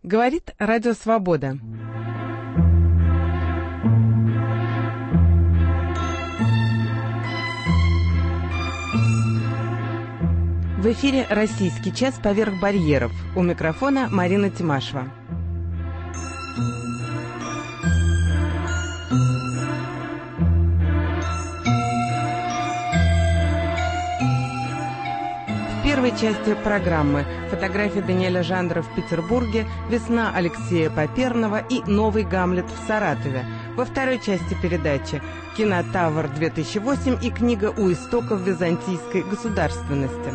Говорит Радио Свобода. В эфире «Российский час. Поверх барьеров». У микрофона Марина Тимашева. В первой части программы фотографии Даниэля Жандера в Петербурге, «Весна» Алексея Поперного и «Новый Гамлет» в Саратове. Во второй части передачи «Кинотавр-2008» и книга «У истоков византийской государственности».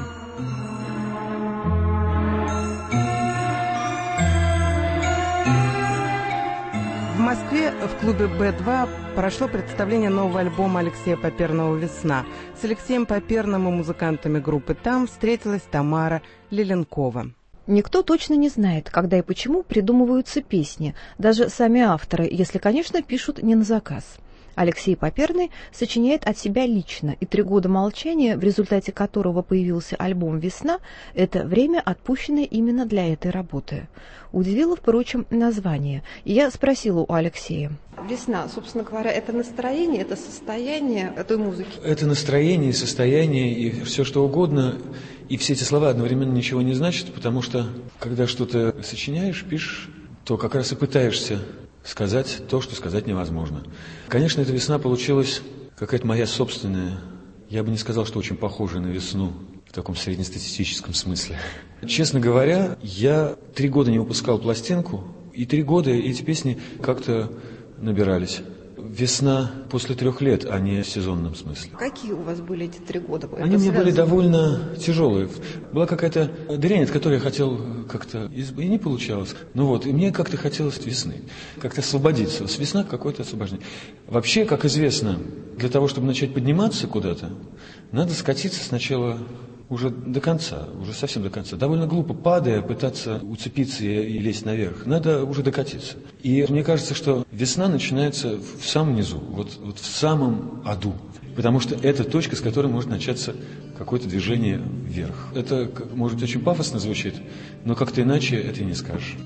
В Москве в клубе Б2 прошло представление нового альбома Алексея Поперного «Весна». С Алексеем Поперным и музыкантами группы «Там» встретилась Тамара Леленкова. Никто точно не знает, когда и почему придумываются песни, даже сами авторы, если, конечно, пишут не на заказ. Алексей Поперный сочиняет от себя лично, и 3 года молчания, в результате которого появился альбом «Весна», это время, отпущенное именно для этой работы. Удивило, впрочем, название. И я спросила у Алексея. «Весна», собственно говоря, это настроение, это состояние этой музыки? Это настроение, состояние и все что угодно. И все эти слова одновременно ничего не значат, потому что, когда что-то сочиняешь, пишешь, то как раз и пытаешься сказать то, что сказать невозможно. Конечно, эта весна получилась какая-то моя собственная. Я бы не сказал, что очень похожая на весну в таком среднестатистическом смысле. Честно говоря, я 3 года не выпускал пластинку, и 3 года эти песни как-то набирались. Весна после 3 лет, а не в сезонном смысле. Какие у вас были эти 3 года? Они мне были довольно тяжелые. Была какая-то дрянь, от которой я хотел как-то... И не получалось. Ну вот, и мне как-то хотелось весны. Как-то освободиться. С весна какое-то освобождение. Вообще, как известно, для того, чтобы начать подниматься куда-то, надо скатиться сначала уже до конца, уже совсем до конца. Довольно глупо, падая, пытаться уцепиться и лезть наверх. Надо уже докатиться. И мне кажется, что весна начинается в самом низу, вот в самом аду. Потому что это точка, с которой может начаться какое-то движение вверх. Это, может быть, очень пафосно звучит, но как-то иначе это и не скажешь.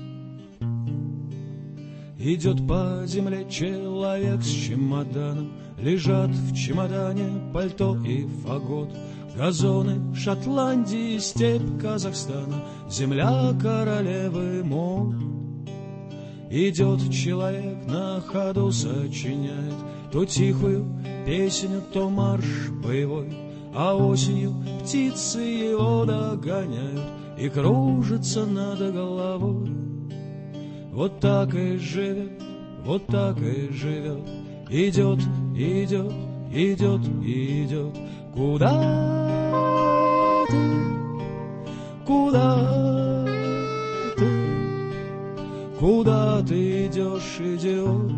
Идет по земле человек с чемоданом, лежат в чемодане пальто и фагот. Газоны Шотландии, степь Казахстана, земля королевы мод. Идет человек, на ходу сочиняет то тихую песню, то марш боевой, а осенью птицы его догоняют и кружатся над головой. Вот так и живет, вот так и живет, идет, идет, идет, идет. Куда ты, куда ты, куда ты идешь, идет?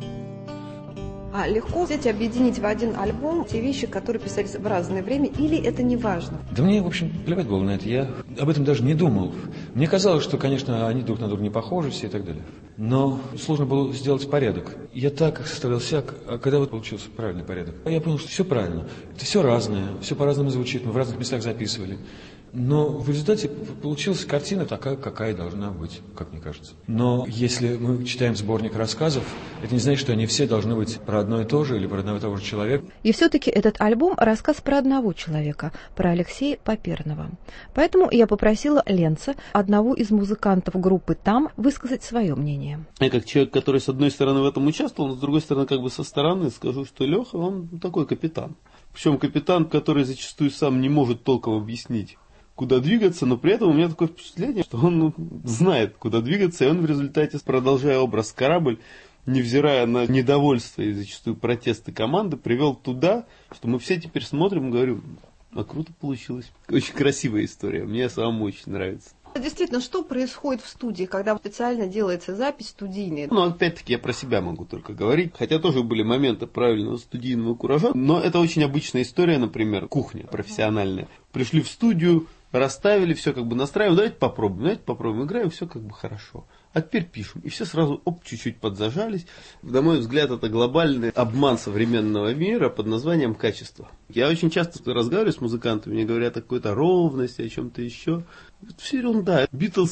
А легко взять и объединить в один альбом те вещи, которые писались в разное время, или это не важно? Да мне, в общем, плевать было на это. Я об этом даже не думал. Мне казалось, что, конечно, они друг на друга не похожи все и так далее. Но сложно было сделать порядок. Я так составлял всяк, а когда вот получился правильный порядок, я понял, что все правильно. Это все разное, все по-разному звучит, мы в разных местах записывали. Но в результате получилась картина такая, какая должна быть, как мне кажется. Но если мы читаем сборник рассказов, это не значит, что они все должны быть про одно и то же или про одного и того же человека. И все-таки этот альбом – рассказ про одного человека, про Алексея Поперного. Поэтому я попросила Ленца, одного из музыкантов группы «Там», высказать свое мнение. Я как человек, который с одной стороны в этом участвовал, но с другой стороны как бы со стороны скажу, что Леха, он такой капитан. Причем капитан, который зачастую сам не может толком объяснить, куда двигаться, но при этом у меня такое впечатление, что он знает, куда двигаться, и он в результате, продолжая образ «Корабль», невзирая на недовольство и зачастую протесты команды, привел туда, что мы все теперь смотрим и говорим, а круто получилось. Очень красивая история, мне самому очень нравится. Действительно, что происходит в студии, когда специально делается запись студийная? Ну, опять-таки, я про себя могу только говорить. Хотя тоже были моменты правильного студийного куража. Но это очень обычная история, например, кухня профессиональная. Пришли в студию, расставили, все как бы настраиваем. Давайте попробуем, играем, все как бы хорошо. А теперь пишем. И все сразу, чуть-чуть подзажались. На мой взгляд, это глобальный обман современного мира под названием качество. Я очень часто разговариваю с музыкантами, мне говорят о какой-то ровности, о чем-то еще. Это все ерунда. Битлз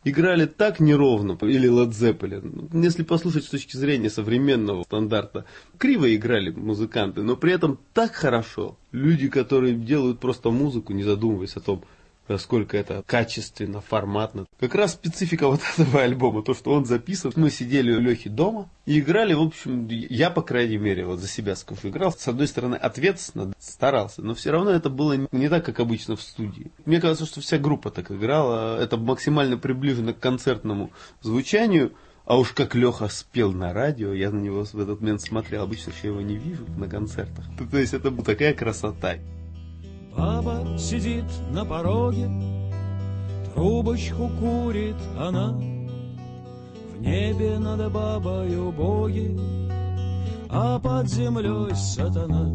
играли так неровно, или Led Zeppelin. Если послушать с точки зрения современного стандарта, криво играли музыканты, но при этом так хорошо. Люди, которые делают просто музыку, не задумываясь о том, насколько это качественно, форматно. Как раз специфика вот этого альбома, то, что он записан. Мы сидели у Лехи дома и играли, в общем, я, по крайней мере, вот за себя скажу, играл. С одной стороны, ответственно, старался, но все равно это было не так, как обычно в студии. Мне кажется, что вся группа так играла. Это максимально приближено к концертному звучанию. А уж как Леха спел на радио, я на него в этот момент смотрел. Обычно я его не вижу на концертах. То есть это была такая красота. Баба сидит на пороге, трубочку курит она. В небе над бабою боги, а под землей сатана.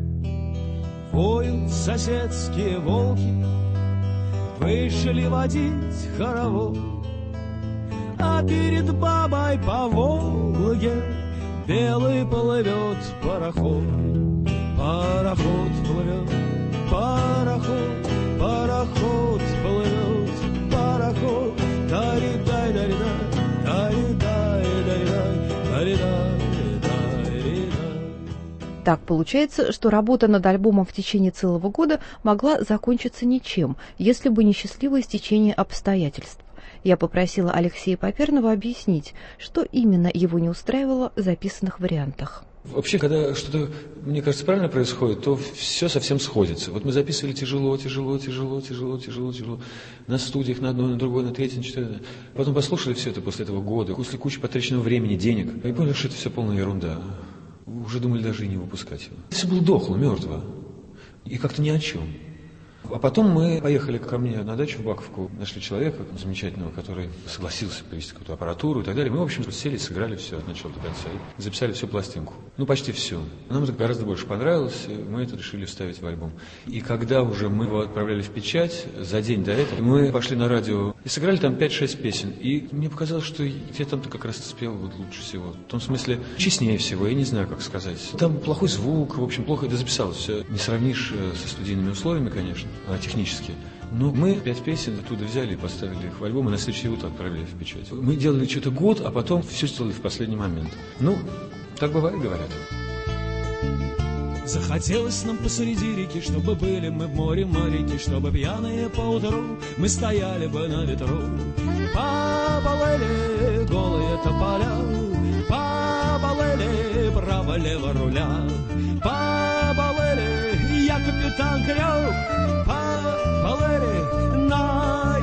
Воют соседские волки, вышли водить хоровод. А перед бабой по Волге белый плывет пароход. Пароход плывет. Пароход, пароход плывет, пароход, дари-дай-дари-дай, дари-дай-дари-дай, дари-дай-дари-дай. Так получается, что работа над альбомом в течение целого года могла закончиться ничем, если бы не счастливое стечение обстоятельств. Я попросила Алексея Поперного объяснить, что именно его не устраивало в записанных вариантах. Вообще, когда что-то, мне кажется, правильно происходит, то все совсем сходится. Вот мы записывали тяжело на студиях, на одной, на другой, на третьей, на четвертой. Потом послушали все это после этого года, после кучи потраченного времени, денег, и поняли, что это все полная ерунда. Уже думали даже и не выпускать его. Все было дохло, мертво. И как-то ни о чем. А потом мы поехали ко мне на дачу в Баковку, нашли человека замечательного, который согласился привезти какую-то аппаратуру и так далее. Мы, в общем, сели, сыграли все от начала до конца и записали всю пластинку. Ну, почти все. Нам это гораздо больше понравилось, и мы это решили вставить в альбом. И когда уже мы его отправляли в печать, за день до этого, мы пошли на радио и сыграли там 5-6 песен. И мне показалось, что я там-то как раз спел вот лучше всего. В том смысле, честнее всего, я не знаю, как сказать. Там плохой звук, в общем, плохо это записалось. Все не сравнишь со студийными условиями, конечно. Технически. Но мы 5 песен оттуда взяли и поставили их в альбом, и на следующее утро отправили в печать. Мы делали что-то год, а потом все сделали в последний момент. Ну, так бывает, говорят. Захотелось нам посреди реки, чтобы были мы в море моряки, чтобы пьяные поутру мы стояли бы на ветру. Побалели голые тополя, побалели право-лево руля, побалели я капитан Крюк, побалели на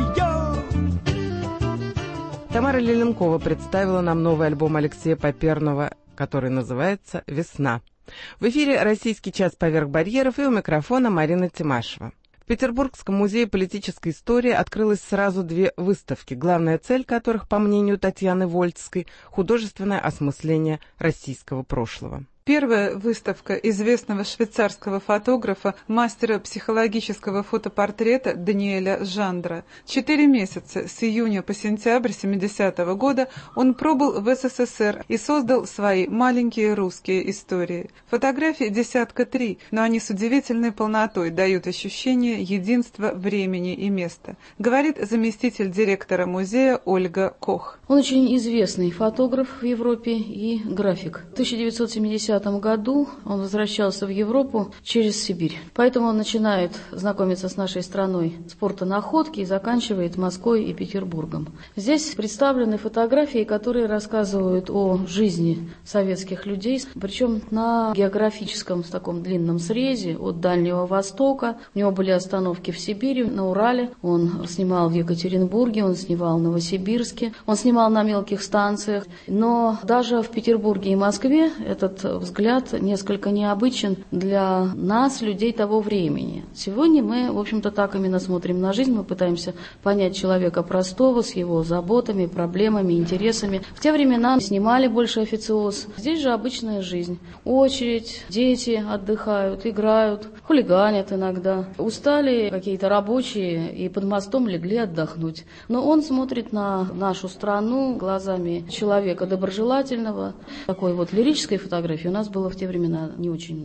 ё. Тамара Леленкова представила нам новый альбом Алексея Поперного, который называется «Весна». В эфире «Российский час поверх барьеров», и у микрофона Марина Тимашева. В Петербургском музее политической истории открылось сразу 2 выставки, главная цель которых, по мнению Татьяны Вольцкой, художественное осмысление российского прошлого. Первая выставка известного швейцарского фотографа, мастера психологического фотопортрета Даниэля Жандра. 4 месяца, с июня по сентябрь 70-го года, он пробыл в СССР и создал свои маленькие русские истории. Фотографий 3, но они с удивительной полнотой дают ощущение единства времени и места, говорит заместитель директора музея Ольга Кох. Он очень известный фотограф в Европе и график. В 1970 году он возвращался в Европу через Сибирь. Поэтому он начинает знакомиться с нашей страной с порта Находки и заканчивает Москвой и Петербургом. Здесь представлены фотографии, которые рассказывают о жизни советских людей, причем на географическом таком длинном срезе от Дальнего Востока. У него были остановки в Сибири, на Урале. Он снимал в Екатеринбурге, он снимал в Новосибирске, он снимал на мелких станциях. Но даже в Петербурге и Москве этот взгляд несколько необычен для нас, людей того времени. Сегодня мы, в общем-то, так именно смотрим на жизнь, мы пытаемся понять человека простого с его заботами, проблемами, интересами. В те времена снимали больше официоз. Здесь же обычная жизнь. Очередь, дети отдыхают, играют, хулиганят иногда. Устали какие-то рабочие и под мостом легли отдохнуть. Но он смотрит на нашу страну глазами человека доброжелательного. Такой вот лирической фотографии у нас было в те времена не очень много.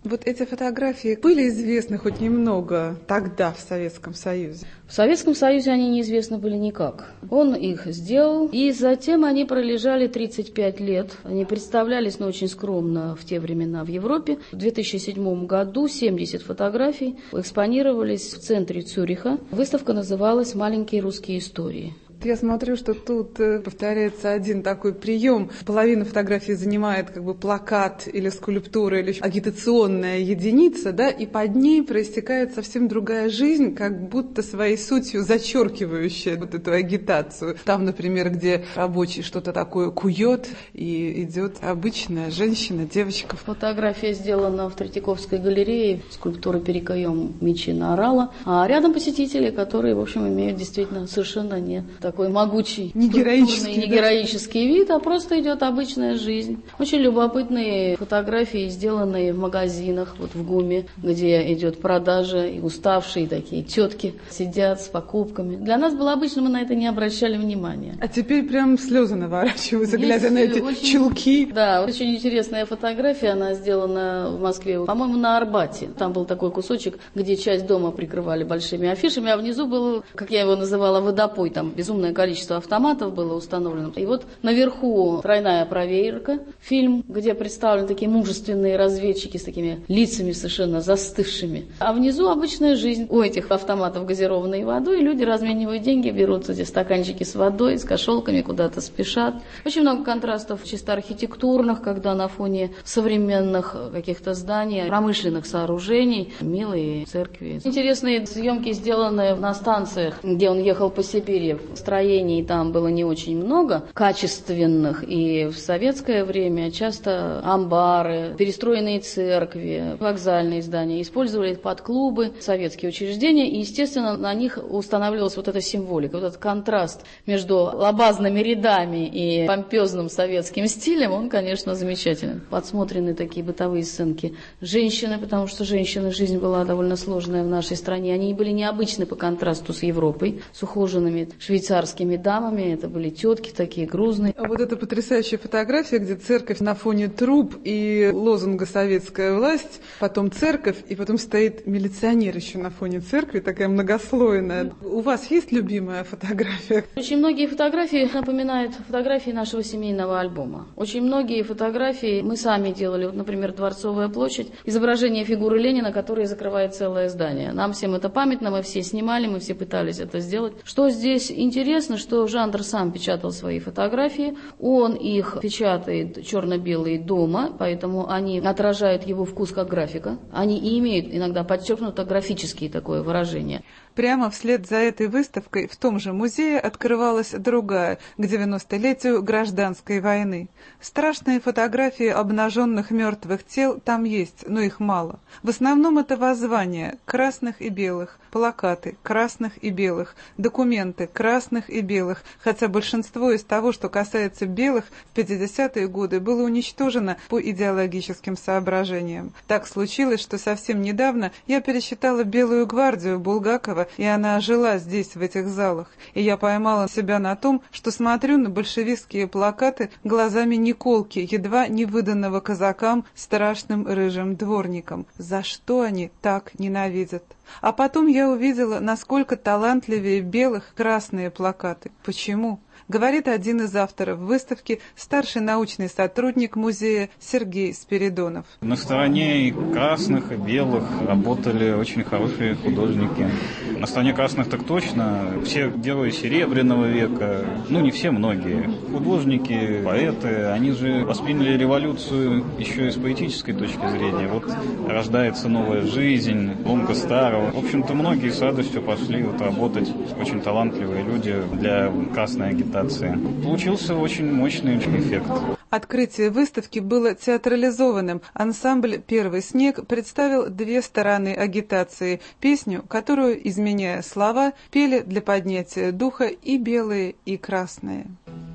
Вот эти фотографии были известны хоть немного тогда в Советском Союзе? В Советском Союзе они неизвестны были никак. Он их сделал, и затем они пролежали 35 лет. Они представлялись, но очень скромно в те времена в Европе. В 2007 году 70 фотографий экспонировались в центре Цюриха. Выставка называлась «Маленькие русские истории». Я смотрю, что тут повторяется один такой прием. Половину фотографии занимает как бы плакат или скульптура, или агитационная единица, да, и под ней проистекает совсем другая жизнь, как будто своей сутью зачеркивающая вот эту агитацию. Там, например, где рабочий что-то такое кует, и идет обычная женщина, девочка. Фотография сделана в Третьяковской галерее, скульптура «Перекаем мечи на орала», а рядом посетители, которые, в общем, имеют действительно совершенно не такой могучий, не героический вид, а просто идет обычная жизнь. Очень любопытные фотографии, сделанные в магазинах, вот в ГУМе, где идет продажа, и уставшие такие тетки сидят с покупками. Для нас было обычно, мы на это не обращали внимания. А теперь прям слезы наворачиваются, глядя на эти чулки. Да, очень интересная фотография, она сделана в Москве, по-моему, на Арбате. Там был такой кусочек, где часть дома прикрывали большими афишами, а внизу был, как я его называла, водопой, там безумное количество автоматов было установлено. И вот наверху «Тройная проверка», фильм, где представлены такие мужественные разведчики с такими лицами совершенно застывшими. А внизу обычная жизнь у этих автоматов газированной водой. Люди разменивают деньги, берут эти стаканчики с водой, с кошелками, куда-то спешат. Очень много контрастов чисто архитектурных, когда на фоне современных каких-то зданий, промышленных сооружений, милые церкви. Интересные съемки, сделанные на станциях, где он ехал по Сибири. Строений там было не очень много, качественных, и в советское время часто амбары, перестроенные церкви, вокзальные здания использовали под клубы, советские учреждения, и, естественно, на них устанавливалась вот эта символика, вот этот контраст между лабазными рядами и помпезным советским стилем, он, конечно, замечателен. Подсмотрены такие бытовые сценки женщины, потому что женщины, жизнь была довольно сложная в нашей стране, они были необычны по контрасту с Европой, с ухоженными швейцарскими дамами, это были тетки такие грузные. А вот эта потрясающая фотография, где церковь на фоне труб и лозунга «Советская власть», потом церковь, и потом стоит милиционер еще на фоне церкви, такая многослойная. У вас есть любимая фотография? Очень многие фотографии напоминают фотографии нашего семейного альбома. Очень многие фотографии мы сами делали. Вот, например, Дворцовая площадь, изображение фигуры Ленина, которая закрывает целое здание. Нам всем это памятно, мы все снимали, мы все пытались это сделать. Что здесь интересно, что Жандр сам печатал свои фотографии, он их печатает черно-белые дома, поэтому они отражают его вкус как графика. Они и имеют иногда подчеркнуто графические такое выражение. Прямо вслед за этой выставкой в том же музее открывалась другая, к 90-летию гражданской войны. Страшные фотографии обнаженных мертвых тел там есть, но их мало. В основном это воззвания красных и белых, плакаты красных и белых, документы красных и белых, хотя большинство из того, что касается белых, в 50-е годы было уничтожено по идеологическим соображениям. Так случилось, что совсем недавно я пересчитала «Белую гвардию» Булгакова, и она ожила здесь, в этих залах. И я поймала себя на том, что смотрю на большевистские плакаты глазами Николки, едва не выданного казакам страшным рыжим дворникам. За что они так ненавидят? А потом я увидела, насколько талантливее белых красные плакаты. Почему? Говорит один из авторов выставки, старший научный сотрудник музея Сергей Спиридонов. На стороне и красных, и белых работали очень хорошие художники. На стороне красных так точно. Все герои Серебряного века, ну не все, многие. Художники, поэты, они же восприняли революцию еще и с поэтической точки зрения. Вот рождается новая жизнь, ломка старого. В общем-то, многие с радостью пошли вот работать, очень талантливые люди для красной агитации. Получился очень мощный эффект. Открытие выставки было театрализованным. Ансамбль «Первый снег» представил две стороны агитации. Песню, которую, изменяя слова, пели для поднятия духа и белые, и красные.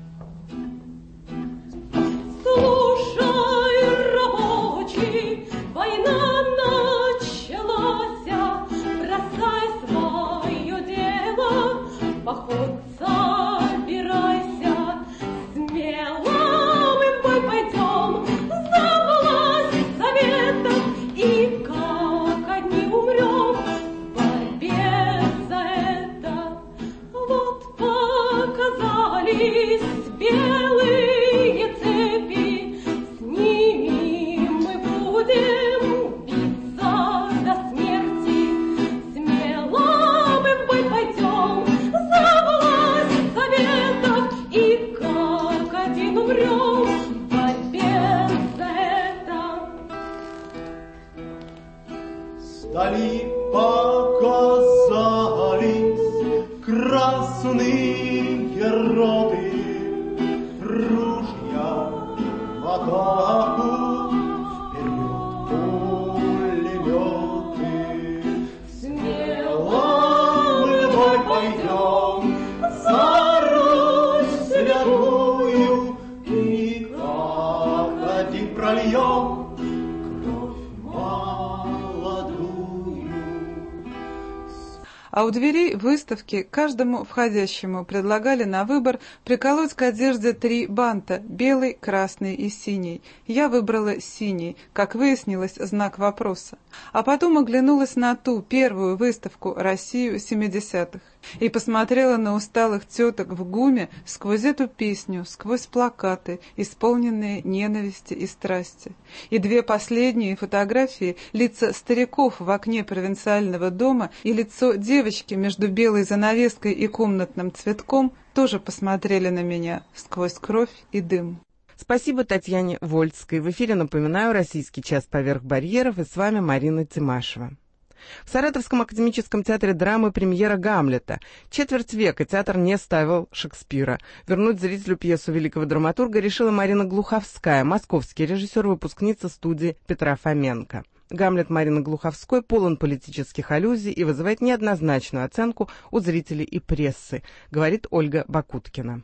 Слушай, рабочий, война началась, бросай свое дело, поход собирайся, смело мы в бой пойдем, за власть советов и связались белые цепи, с ними мы будем биться до смерти. Смело мы в бой пойдем за власть советов и как один умрем в борьбе за это. Вдали показались красные роты, ружья в атаку, вперед пулеметы. Смело мы в бой пойдем за Русь святую и как один прольем А у дверей выставки каждому входящему предлагали на выбор приколоть к одежде 3 банта – белый, красный и синий. Я выбрала синий, как выяснилось, знак вопроса. А потом оглянулась на ту первую выставку «Россию 70-х» и посмотрела на усталых теток в ГУМе сквозь эту песню, сквозь плакаты, исполненные ненависти и страсти. И 2 последние фотографии – лица стариков в окне провинциального дома и лицо девочки между белой занавеской и комнатным цветком – тоже посмотрели на меня сквозь кровь и дым. Спасибо Татьяне Вольской. В эфире, напоминаю, «Российский час поверх барьеров», и с вами Марина Тимашева. В Саратовском академическом театре драмы премьера «Гамлета». Четверть века театр не ставил Шекспира. Вернуть зрителю пьесу великого драматурга решила Марина Глуховская, московский режиссер, выпускница студии Петра Фоменко. «Гамлет» Марины Глуховской полон политических аллюзий и вызывает неоднозначную оценку у зрителей и прессы, говорит Ольга Бакуткина.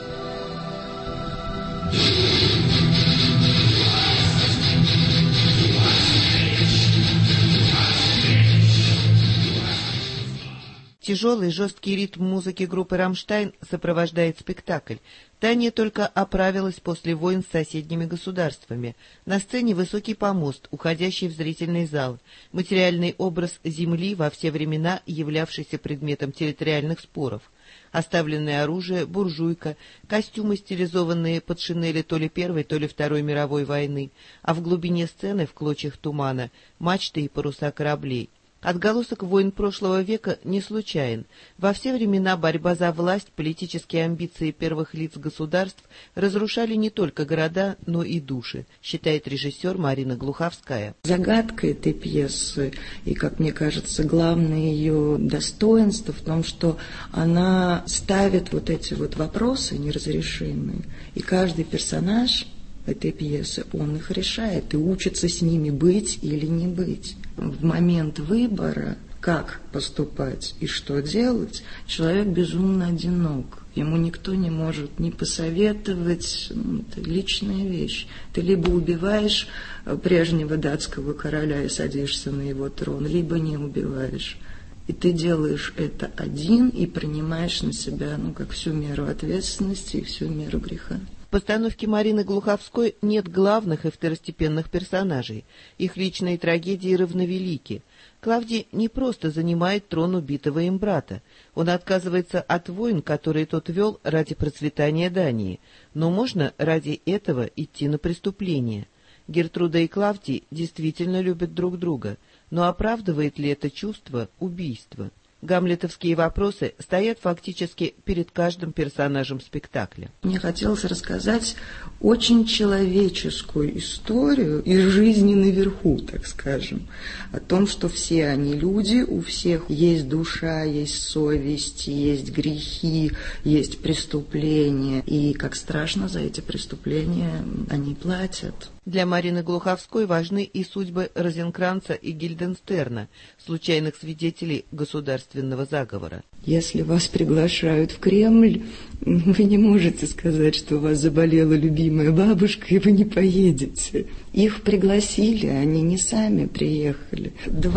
Тяжелый, жесткий ритм музыки группы «Рамштайн» сопровождает спектакль. Таня только оправилась после войн с соседними государствами. На сцене высокий помост, уходящий в зрительный зал. Материальный образ земли, во все времена являвшийся предметом территориальных споров. Оставленное оружие, буржуйка, костюмы, стилизованные под шинели то ли Первой, то ли Второй мировой войны, а в глубине сцены, в клочьях тумана, мачты и паруса кораблей. Отголосок войн прошлого века не случайен. Во все времена борьба за власть, политические амбиции первых лиц государств разрушали не только города, но и души, считает режиссер Марина Глуховская. Загадка этой пьесы и, как мне кажется, главное ее достоинство в том, что она ставит вот эти вот вопросы неразрешимые, и каждый персонаж этой пьесы, он их решает и учится с ними быть или не быть. В момент выбора, как поступать и что делать, человек безумно одинок. Ему никто не может ни посоветовать, это личная вещь. Ты либо убиваешь прежнего датского короля и садишься на его трон, либо не убиваешь. И ты делаешь это один и принимаешь на себя, как всю меру ответственности и всю меру греха. В постановке Марины Глуховской нет главных и второстепенных персонажей. Их личные трагедии равновелики. Клавдий не просто занимает трон убитого им брата. Он отказывается от войн, которые тот вел ради процветания Дании. Но можно ради этого идти на преступление. Гертруда и Клавдий действительно любят друг друга. Но оправдывает ли это чувство убийство? Гамлетовские вопросы стоят фактически перед каждым персонажем спектакля. Мне хотелось рассказать очень человеческую историю из жизни наверху, так скажем, о том, что все они люди, у всех есть душа, есть совесть, есть грехи, есть преступления, и как страшно за эти преступления они платят. Для Марины Глуховской важны и судьбы Розенкранца и Гильденстерна, случайных свидетелей государственного заговора. Если вас приглашают в Кремль, вы не можете сказать, что у вас заболела любимая бабушка, и вы не поедете. Их пригласили, они не сами приехали.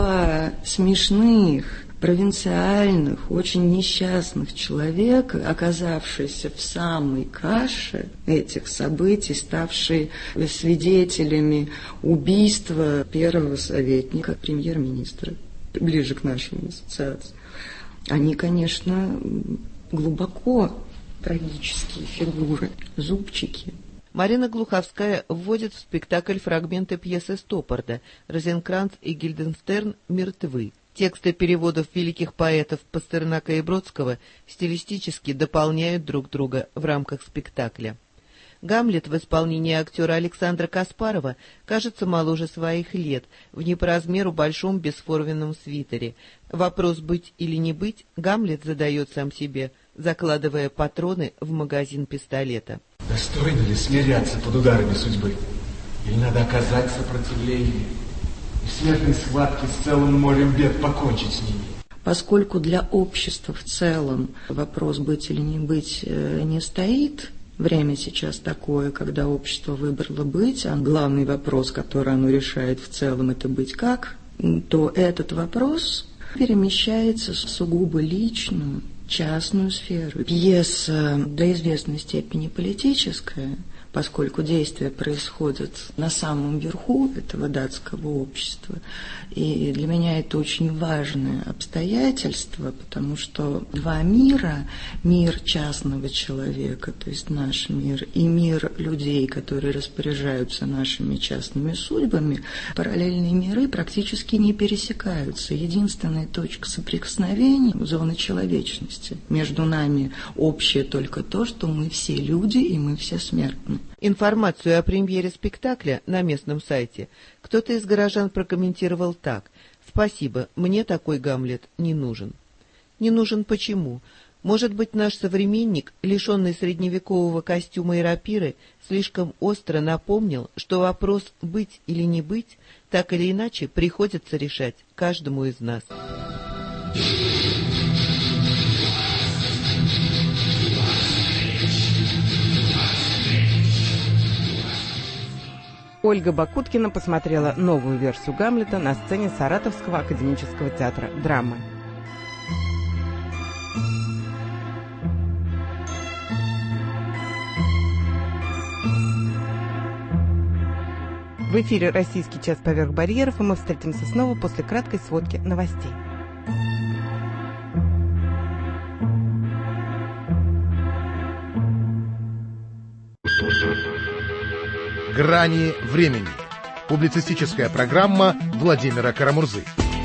2 смешных, провинциальных, очень несчастных человека, оказавшиеся в самой каше этих событий, ставшие свидетелями убийства первого советника премьер-министра, ближе к нашему ассоциации. Они, конечно, глубоко трагические фигуры, зубчики. Марина Глуховская вводит в спектакль фрагменты пьесы Стоппарда «Розенкранц и Гильденстерн мертвы». Тексты переводов великих поэтов Пастернака и Бродского стилистически дополняют друг друга в рамках спектакля. Гамлет в исполнении актера Александра Каспарова кажется моложе своих лет, в не по размеру большом бесформенном свитере. Вопрос «быть или не быть» Гамлет задает сам себе, закладывая патроны в магазин пистолета. Достойно ли смиряться под ударами судьбы? Или надо оказать сопротивление и в смертной схватке с целым морем бед покончить с ними? Поскольку для общества в целом вопрос «быть или не быть» не стоит, время сейчас такое, когда общество выбрало быть, а главный вопрос, который оно решает в целом, это быть как, то этот вопрос перемещается в сугубо личную, частную сферу. Пьеса до известной степени политическая, поскольку действия происходят на самом верху этого датского общества. И для меня это очень важное обстоятельство, потому что два мира, мир частного человека, то есть наш мир, и мир людей, которые распоряжаются нашими частными судьбами, параллельные миры практически не пересекаются. Единственная точка соприкосновения – зона человечности. Между нами общее только то, что мы все люди и мы все смертны. Информацию о премьере спектакля на местном сайте кто-то из горожан прокомментировал так: «Спасибо, мне такой Гамлет не нужен». Не нужен почему? Может быть, наш современник, лишенный средневекового костюма и рапиры, слишком остро напомнил, что вопрос «быть или не быть» так или иначе приходится решать каждому из нас. Ольга Бакуткина посмотрела новую версию «Гамлета» на сцене Саратовского академического театра драмы. В эфире «Российский час поверх барьеров», и мы встретимся снова после краткой сводки новостей. «Грани времени». Публицистическая программа Владимира Карамурзы.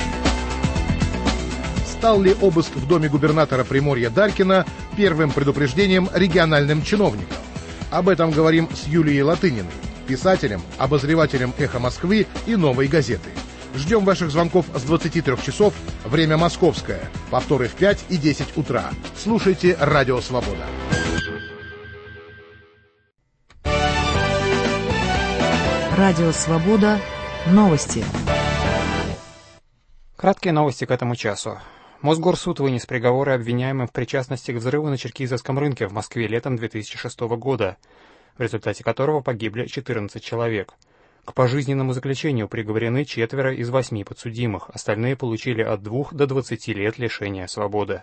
Стал ли обыск в доме губернатора Приморья Дарькина первым предупреждением региональным чиновникам? Об этом говорим с Юлией Латыниной, писателем, обозревателем «Эхо Москвы» и «Новой газеты». Ждем ваших звонков с 23 часов, время московское, повторы в 5 и 10 утра. Слушайте «Радио Свобода». Радио Свобода. Новости. Краткие новости к этому часу. Мосгорсуд вынес приговоры обвиняемым в причастности к взрыву на Черкизовском рынке в Москве летом 2006 года, в результате которого погибли 14 человек. К пожизненному заключению приговорены 4 из 8 подсудимых, остальные получили от 2 до 20 лет лишения свободы.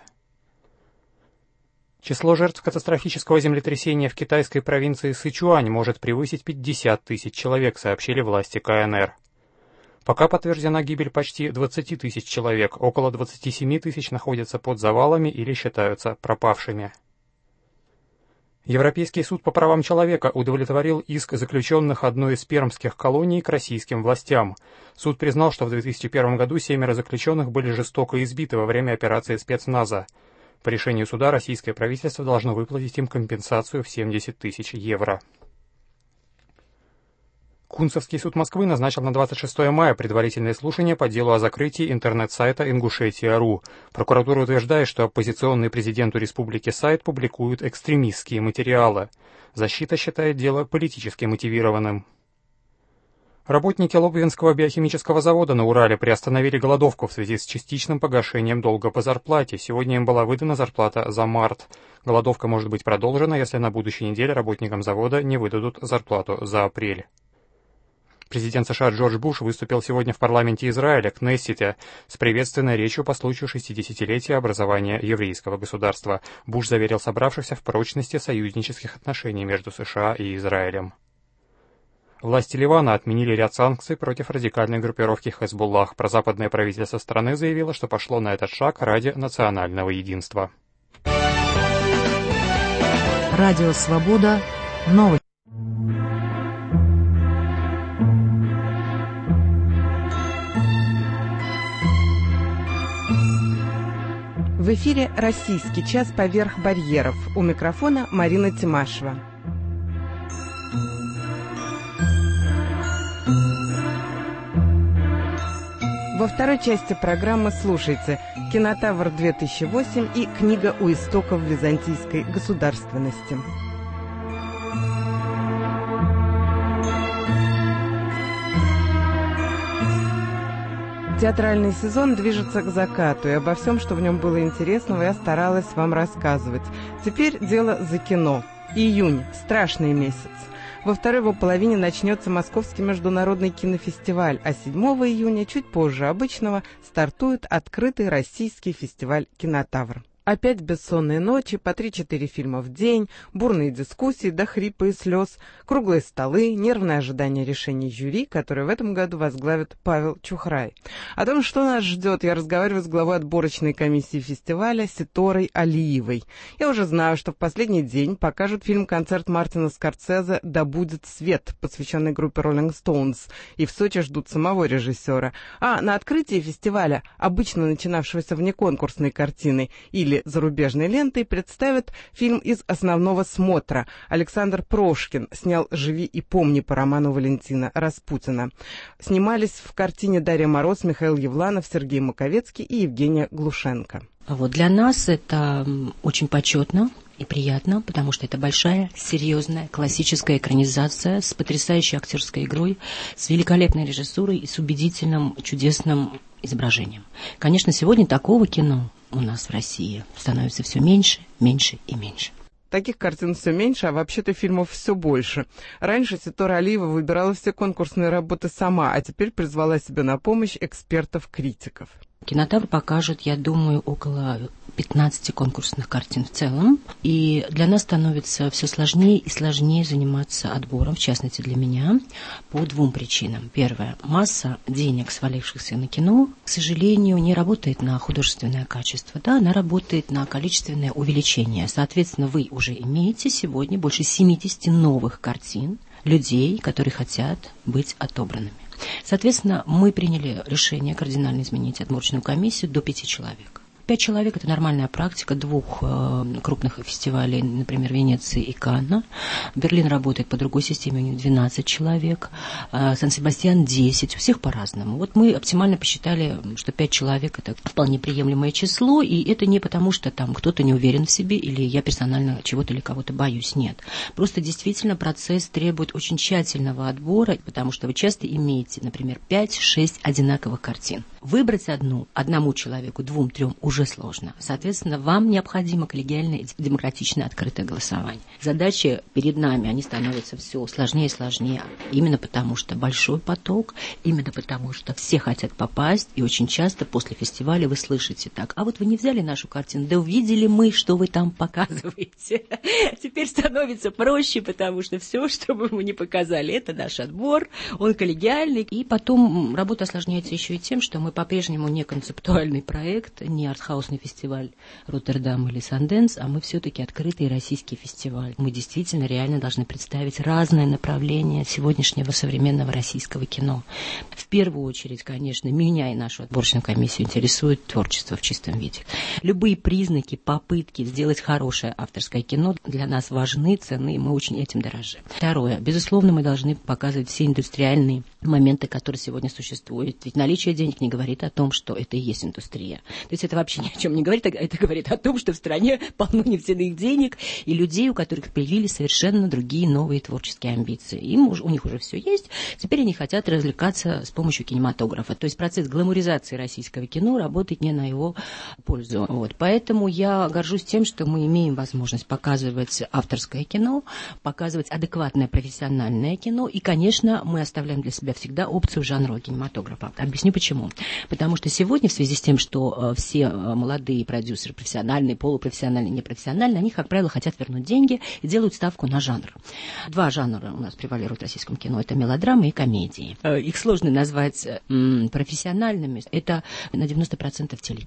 Число жертв катастрофического землетрясения в китайской провинции Сычуань может превысить 50 тысяч человек, сообщили власти КНР. Пока подтверждена гибель почти 20 тысяч человек, около 27 тысяч находятся под завалами или считаются пропавшими. Европейский суд по правам человека удовлетворил иск заключенных одной из пермских колоний к российским властям. Суд признал, что в 2001 году 7 заключенных были жестоко избиты во время операции спецназа. По решению суда российское правительство должно выплатить им компенсацию в 70 тысяч евро. Кунцевский суд Москвы назначил на 26 мая предварительное слушание по делу о закрытии интернет-сайта Ингушетия.ру. Прокуратура утверждает, что оппозиционный президенту республики сайт публикует экстремистские материалы. Защита считает дело политически мотивированным. Работники Лобвинского биохимического завода на Урале приостановили голодовку в связи с частичным погашением долга по зарплате. Сегодня им была выдана зарплата за март. Голодовка может быть продолжена, если на будущей неделе работникам завода не выдадут зарплату за апрель. Президент США Джордж Буш выступил сегодня в парламенте Израиля, Кнессете, с приветственной речью по случаю 60-летия образования еврейского государства. Буш заверил собравшихся в прочности союзнических отношений между США и Израилем. Власти Ливана отменили ряд санкций против радикальной группировки Хезбуллах. Прозападное правительство страны заявило, что пошло на этот шаг ради национального единства. Радио «Свобода». Новости. В эфире «Российский час поверх барьеров». У микрофона Марина Тимашева. Во второй части программы слушайте «Кинотавр-2008» и «Книга у истоков византийской государственности». Театральный сезон движется к закату, и обо всем, что в нем было интересного, я старалась вам рассказывать. Теперь дело за кино. Июнь – страшный месяц. Во второй его половине начнется Московский международный кинофестиваль, а 7 июня, чуть позже обычного, стартует открытый российский фестиваль «Кинотавр». Опять бессонные ночи, по 3-4 фильма в день, бурные дискуссии до хрипа и слез, круглые столы, нервное ожидание решений жюри, которое в этом году возглавит Павел Чухрай. О том, что нас ждет, я разговариваю с главой отборочной комиссии фестиваля Ситорой Алиевой. Я уже знаю, что в последний день покажут фильм-концерт Мартина Скорсезе «Да будет свет», посвященный группе Rolling Stones, и в Сочи ждут самого режиссера. А на открытии фестиваля, обычно начинавшегося внеконкурсной картиной или зарубежной лентой, представят фильм из основного смотра. Александр Прошкин снял «Живи и помни» по роману Валентина Распутина. Снимались в картине Дарья Мороз, Михаил Евланов, Сергей Маковецкий и Евгения Глушенко. Вот для нас это очень почетно и приятно, потому что это большая, серьезная, классическая экранизация с потрясающей актерской игрой, с великолепной режиссурой и с убедительным, чудесным изображением. Конечно, сегодня такого кино у нас в России становится все меньше, меньше и меньше. Таких картин все меньше, а вообще-то фильмов все больше. Раньше Ситора Алиева выбирала все конкурсные работы сама, а теперь призвала себе на помощь экспертов-критиков. Кинотавр покажет, я думаю, около 15 конкурсных картин в целом. И для нас становится все сложнее и сложнее заниматься отбором, в частности для меня, по двум причинам. Первое. Масса денег, свалившихся на кино, к сожалению, не работает на художественное качество. Да, она работает на количественное увеличение. Соответственно, вы уже имеете сегодня больше 70 новых картин людей, которые хотят быть отобранными. Соответственно, мы приняли решение кардинально изменить отборочную комиссию до 5 человек. 5 человек – это нормальная практика 2 крупных фестивалей, например, Венеции и Канна. Берлин работает по другой системе, у них 12 человек, Сан-Себастьян – 10, у всех по-разному. Вот мы оптимально посчитали, что 5 человек – это вполне приемлемое число, и это не потому, что там кто-то не уверен в себе, или я персонально чего-то или кого-то боюсь, нет. Просто действительно процесс требует очень тщательного отбора, потому что вы часто имеете, например, 5-6 одинаковых картин. Выбрать одному человеку, 2-3 уже сложно. Соответственно, вам необходимо коллегиальное и демократичное открытое голосование. Задачи перед нами, они становятся все сложнее и сложнее. Именно потому, что большой поток, именно потому, что все хотят попасть, и очень часто после фестиваля вы слышите так: а вот вы не взяли нашу картину, да увидели мы, что вы там показываете. Теперь становится проще, потому что все, что бы мы ни показали, это наш отбор, он коллегиальный. И потом работа осложняется еще и тем, что мы по-прежнему не концептуальный проект, не артхаусный фестиваль Роттердам или Санденс, а мы все-таки открытый российский фестиваль. Мы действительно реально должны представить разные направления сегодняшнего современного российского кино. В первую очередь, конечно, меня и нашу отборочную комиссию интересует творчество в чистом виде. Любые признаки, попытки сделать хорошее авторское кино для нас важны, ценны, и мы очень этим дорожим. Второе. Безусловно, мы должны показывать все индустриальные моменты, которые сегодня существуют. Ведь наличие денег не говорит о том, что это и есть индустрия. То есть это вообще ни о чем не говорит, это говорит о том, что в стране полно нефтяных денег и людей, у которых появились совершенно другие новые творческие амбиции. У них уже все есть, теперь они хотят развлекаться с помощью кинематографа. То есть процесс гламуризации российского кино работает не на его пользу. Вот. Поэтому я горжусь тем, что мы имеем возможность показывать авторское кино, показывать адекватное профессиональное кино, и, конечно, мы оставляем для себя всегда опцию жанрового кинематографа. Объясню почему. Потому что сегодня, в связи с тем, что все молодые продюсеры, профессиональные, полупрофессиональные, непрофессиональные, они, как правило, хотят вернуть деньги и делают ставку на жанр. 2 жанра у нас превалируют в российском кино. Это мелодрамы и комедии. Их сложно назвать профессиональными. Это на 90% телекино.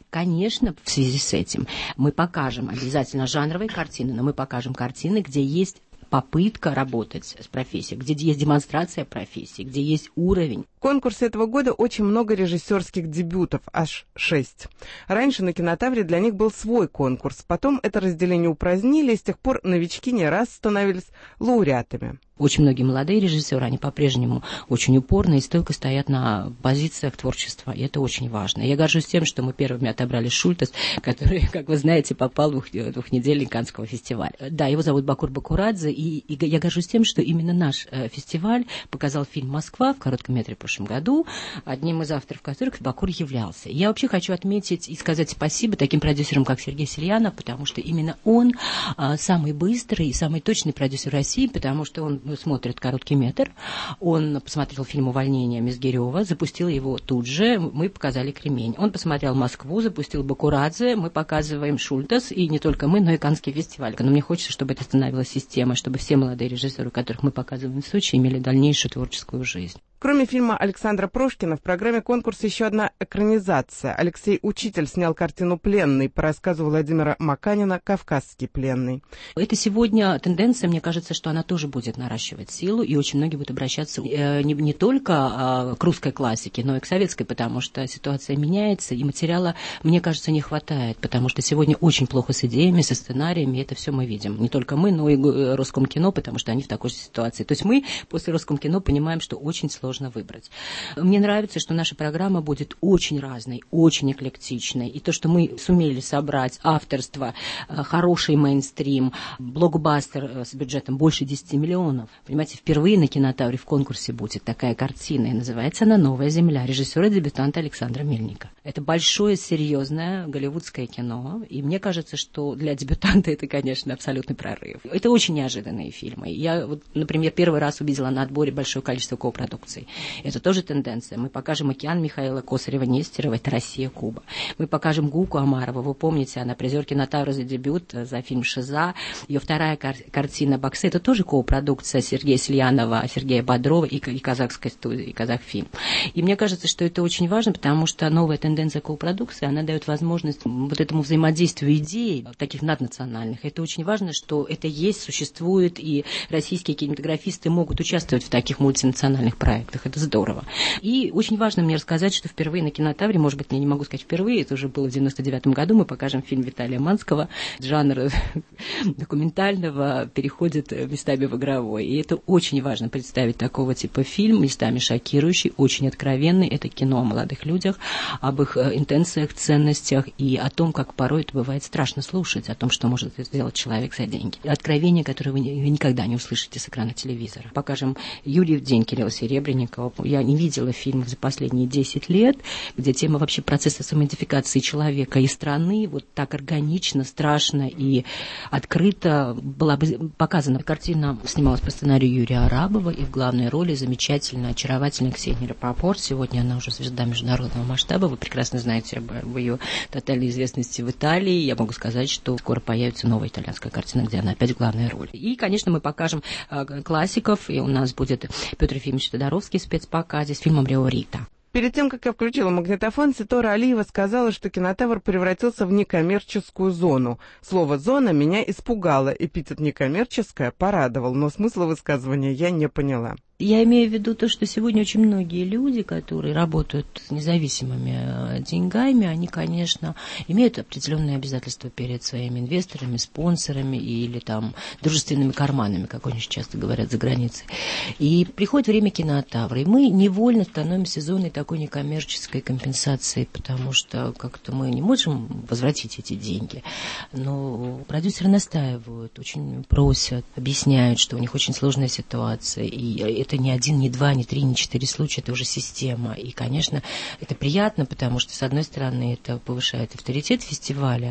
Конечно, в связи с этим мы покажем обязательно жанровые картины, но мы покажем картины, где есть попытка работать с профессией, где есть демонстрация профессии, где есть уровень. В конкурсе этого года очень много режиссерских дебютов, аж 6. Раньше на Кинотавре для них был свой конкурс, потом это разделение упразднили, и с тех пор новички не раз становились лауреатами. Очень многие молодые режиссеры, они по-прежнему очень упорно и стойко стоят на позициях творчества, и это очень важно. Я горжусь тем, что мы первыми отобрали Шультес, который, как вы знаете, попал в двухнедельный Каннского фестиваля. Да, его зовут Бакур Бакурадзе, и я горжусь тем, что именно наш фестиваль показал фильм «Москва» в коротком метре в прошлом году, одним из авторов которых Бакур являлся. Я вообще хочу отметить и сказать спасибо таким продюсерам, как Сергей Сельянов, потому что именно он самый быстрый и самый точный продюсер России, потому что он смотрит короткий метр, он посмотрел фильм «Увольнение» Мизгирева, запустил его тут же, мы показали «Кремень». Он посмотрел «Москву», запустил Бакурадзе, мы показываем Шультес, и не только мы, но и Каннский фестиваль. Но мне хочется, чтобы это становилась система, чтобы все молодые режиссеры, которых мы показываем в Сочи, имели дальнейшую творческую жизнь. Кроме фильма Александра Прошкина, в программе конкурса еще одна экранизация. Алексей Учитель снял картину «Пленный» по рассказу Владимира Маканина «Кавказский пленный». Это сегодня тенденция, мне кажется, что она тоже будет наращивать силу, и очень многие будут обращаться не только к русской классике, но и к советской, потому что ситуация меняется, и материала, мне кажется, не хватает, потому что сегодня очень плохо с идеями, со сценариями, это все мы видим. Не только мы, но и Роскомкино, потому что они в такой же ситуации. То есть мы после Роскомкино понимаем, что очень сложно выбрать. Мне нравится, что наша программа будет очень разной, очень эклектичной. И то, что мы сумели собрать авторство, хороший мейнстрим, блокбастер с бюджетом больше 10 миллионов. Понимаете, впервые на Кинотавре в конкурсе будет такая картина, и называется она «Новая земля» режиссера-дебютанта Александра Мельника. Это большое, серьезное голливудское кино, и мне кажется, что для дебютанта это, конечно, абсолютный прорыв. Это очень неожиданные фильмы. Я, вот, например, первый раз увидела на отборе большое количество копродукций. Это тоже тенденция. Мы покажем «Океан» Михаила Косарева-Нестерова, это «Россия-Куба». Мы покажем Гуку Амарову, вы помните, она призер Кинотавра за дебют за фильм «Шиза». Ее вторая картина «Боксы» это тоже копродукция Сергея Сельянова, Сергея Бодрова и казахской студии, и «Казахфильм». И мне кажется, что это очень важно, потому что новая тенденция копродукции, она дает возможность вот этому взаимодействию идей, таких наднациональных. Это очень важно, что это есть, существует, и российские кинематографисты могут участвовать в таких мультинациональных проектах. Это здорово. И очень важно мне рассказать, что впервые на Кинотавре, может быть, я не могу сказать впервые, это уже было в 99-м году, мы покажем фильм Виталия Манского. Жанр документального переходит местами в игровой. И это очень важно представить такого типа фильм, местами шокирующий, очень откровенный. Это кино о молодых людях, об их интенциях, ценностях и о том, как порой это бывает страшно слушать, о том, что может сделать человек за деньги. Откровение, которое вы никогда не услышите с экрана телевизора. Покажем «Юрьев день» Кирилла Серебренникова. Я не видела фильмов за последние 10 лет, где тема вообще процесса самоидентификации человека и страны вот так органично, страшно и открыто была бы показана. Картина снималась по сценарию Юрия Арабова, и в главной роли замечательная, очаровательная Ксения Рапопорт. Сегодня она уже звезда международного масштаба. Вы прекрасно знаете об ее тотальной известности в Италии. Я могу сказать, что скоро появится новая итальянская картина, где она опять в главной роли. И, конечно, мы покажем классиков, и у нас будет Петр Ефимович Тодоровский в спецпоказе с фильмом «Рио-Рита». Перед тем, как я включила магнитофон, Ситора Алиева сказала, что Кинотавр превратился в некоммерческую зону. Слово «зона» меня испугало, эпитет «некоммерческая» порадовал, но смысла высказывания я не поняла. Я имею в виду то, что сегодня очень многие люди, которые работают с независимыми деньгами, они, конечно, имеют определенные обязательства перед своими инвесторами, спонсорами или там дружественными карманами, как они часто говорят за границей. И приходит время Кинотавра, и мы невольно становимся зоной такой некоммерческой компенсации, потому что как-то мы не можем возвратить эти деньги. Но продюсеры настаивают, очень просят, объясняют, что у них очень сложная ситуация, и это не один, не два, не три, не четыре случая, это уже система. И, конечно, это приятно, потому что, с одной стороны, это повышает авторитет фестиваля,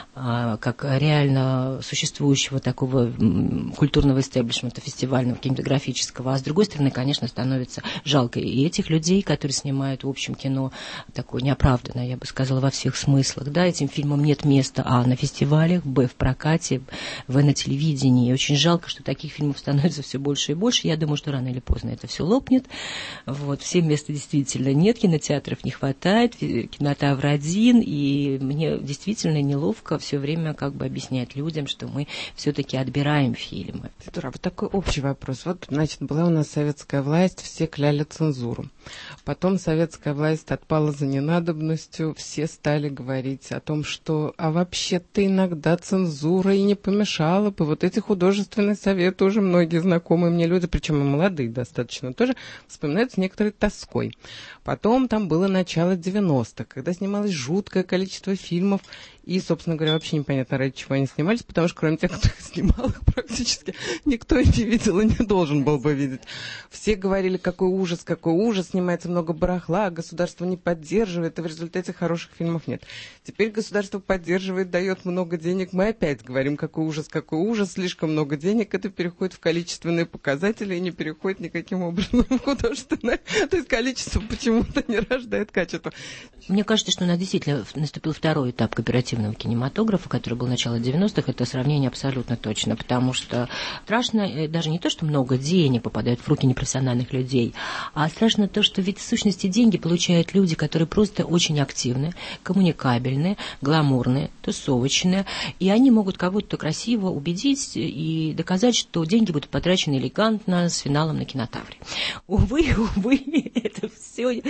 как реально существующего такого культурного истеблишмента фестивального, кинематографического, а с другой стороны, конечно, становится жалко и этих людей, которые снимают в общем кино такое неоправданное, я бы сказала, во всех смыслах. Да, этим фильмам нет места, а на фестивалях, б, в прокате, в, на телевидении. И очень жалко, что таких фильмов становится все больше и больше. Я думаю, что рано или поздно это все лопнет. Вот, всем места действительно нет, кинотеатров не хватает, кинотавр один, и мне действительно неловко все время как бы объяснять людям, что мы все-таки отбираем фильмы. Титура, вот такой общий вопрос. Вот, значит, была у нас советская власть, все кляли цензуру. Потом советская власть отпала за ненадобностью, все стали говорить о том, что а вообще-то иногда цензура и не помешала бы. Вот эти художественные советы уже многие знакомые мне люди, причем и молодые достаточно, тоже вспоминают с некоторой тоской. Потом там было начало 90-х, когда снималось жуткое количество фильмов, и, собственно говоря, вообще непонятно, ради чего они снимались, потому что кроме тех, кто их снимал, их практически никто и не видел и не должен был бы видеть. Все говорили, какой ужас, снимается много барахла, государство не поддерживает, и в результате хороших фильмов нет. Теперь государство поддерживает, дает много денег, мы опять говорим, какой ужас, слишком много денег, это переходит в количественные показатели и не переходит никаким образом в художественное. То есть количество почему-то не рождает качество. Мне кажется, что у нас действительно наступил второй этап кооперативного кинематографа, который был начало 90-х. Это сравнение абсолютно точно, потому что страшно даже не то, что много денег попадают в руки непрофессиональных людей, а страшно то, что ведь в сущности деньги получают люди, которые просто очень активны, коммуникабельны, гламурные, тусовочные, и они могут кого-то красиво убедить и доказать, что деньги будут потрачены элегантно с финалом на кинотавре. Увы, это все,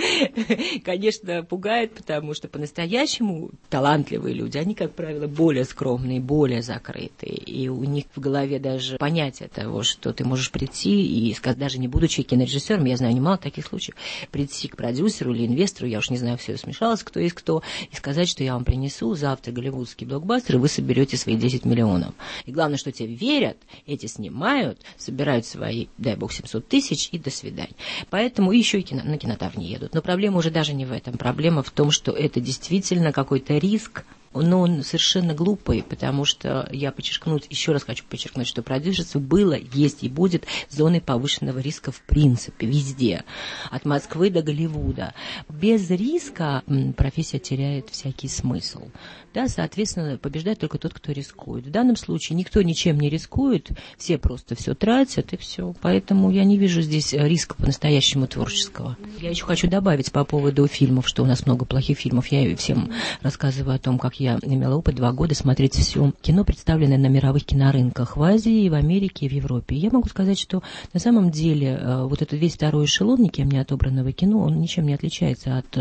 конечно, пугает, потому что по-настоящему талантливые люди, они, как правило, более скромные, более закрытые, и у них в голове даже понятие того, что ты можешь прийти и сказать, даже не будучи кинорежиссером, я знаю немало таких случаев, прийти к продюсеру или инвестору, я уж не знаю, все смешалось, кто есть кто, и сказать, что я вам принесу завтра голливудский блокбастер, и вы соберете свои 10 миллионов. И главное, что тебе верят, эти снимают, собирают свои, дай бог, 700 тысяч, и до свидания. Поэтому еще и на кинотавр не едут. Но проблема уже даже не в этом. Проблема в том, что это действительно какой-то риск, но он совершенно глупый, потому что еще раз хочу подчеркнуть, что продюсерство было, есть и будет зоной повышенного риска в принципе, везде, от Москвы до Голливуда. Без риска профессия теряет всякий смысл. Да, соответственно, побеждает только тот, кто рискует. В данном случае никто ничем не рискует, все просто все тратят и все. Поэтому я не вижу здесь риска по-настоящему творческого. Я еще хочу добавить по поводу фильмов, что у нас много плохих фильмов. Я всем рассказываю о том, как я имела опыт 2 года смотреть все кино, представленное на мировых кинорынках в Азии, в Америке и в Европе. И я могу сказать, что на самом деле вот этот весь второй эшелон никем не отобранного кино, он ничем не отличается от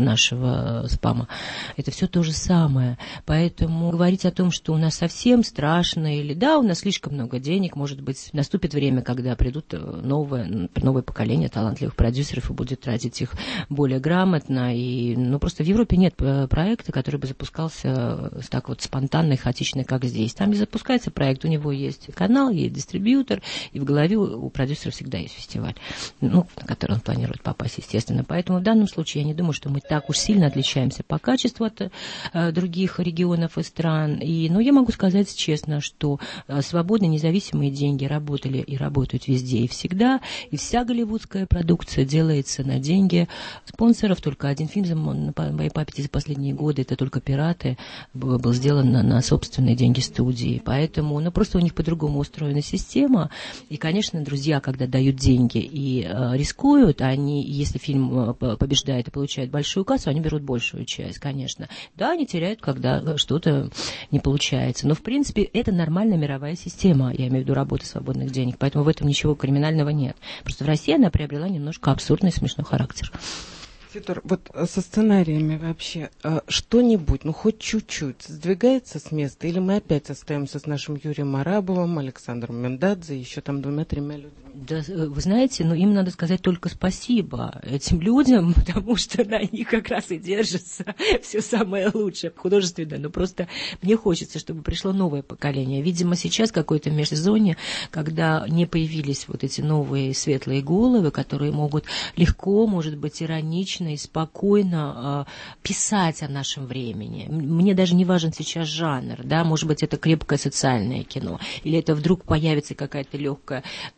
нашего спама. Это все то же самое. Поэтому говорить о том, что у нас совсем страшно, или да, у нас слишком много денег, может быть, наступит время, когда придут новое поколение талантливых продюсеров и будет тратить их более грамотно. И, просто в Европе нет проекта, который бы запускался так вот спонтанно и хаотично, как здесь. Там, где запускается проект, у него есть канал, есть дистрибьютор, и в голове у продюсера всегда есть фестиваль, на который он планирует попасть, естественно. Поэтому в данном случае я не думаю, что мы так уж сильно отличаемся по качеству от других регионов и стран. Но я могу сказать честно, что свободные независимые деньги работали и работают везде и всегда, и вся голливудская продукция делается на деньги спонсоров. Только один фильм по моей памяти за последние годы, это только «Пираты», был сделан на собственные деньги студии. Поэтому, просто у них по-другому устроена система. И, конечно, друзья, когда дают деньги и рискуют, если фильм побеждает и получает большую кассу, они берут большую часть, конечно. Да, они теряют, когда что-то не получается. Но, в принципе, это нормальная мировая система, я имею в виду работы свободных денег. Поэтому в этом ничего криминального нет. Просто в России она приобрела немножко абсурдный и смешной характер. Титур, вот со сценариями вообще что-нибудь, хоть чуть-чуть сдвигается с места, или мы опять остаемся с нашим Юрием Арабовым, Александром Мендадзе, еще там 2-3 людьми? Да, вы знаете, им надо сказать только спасибо этим людям, потому что на них как раз и держится все самое лучшее художественное. Но просто мне хочется, чтобы пришло новое поколение. Видимо, сейчас какое-то межсезонье, когда не появились вот эти новые светлые головы, которые могут легко, может быть, иронично и спокойно писать о нашем времени. Мне даже не важен сейчас жанр, да, может быть, это крепкое социальное кино, или это вдруг появится какая-то легкая комедия.